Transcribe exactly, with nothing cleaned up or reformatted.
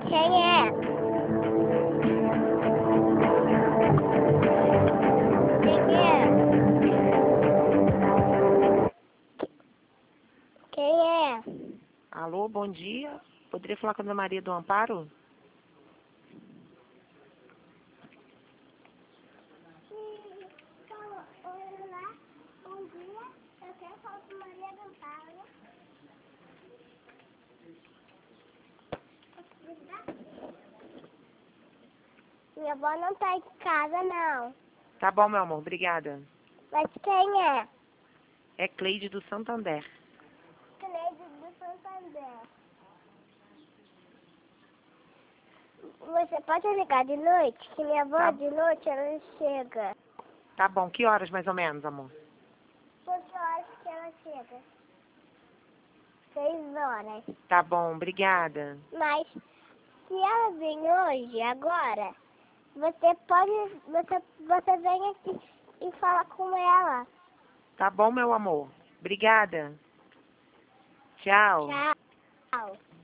Quem é? Quem é? Quem é? Alô, bom dia. Poderia falar com a Ana Maria do Amparo? Olá, bom dia. Eu quero falar com Maria do Amparo. Minha avó não tá em casa, não. Tá bom, meu amor, obrigada. Mas quem é? É Cleide do Santander. Cleide do Santander. Você pode ligar de noite? Que minha avó Tá. de noite ela chega. Tá bom, que horas mais ou menos, amor? Por que horas que ela chega? Seis horas. Tá bom, obrigada. Mas se ela vir hoje, agora, você pode. Você, você vem aqui e fala com ela. Tá bom, meu amor. Obrigada. Tchau. Tchau.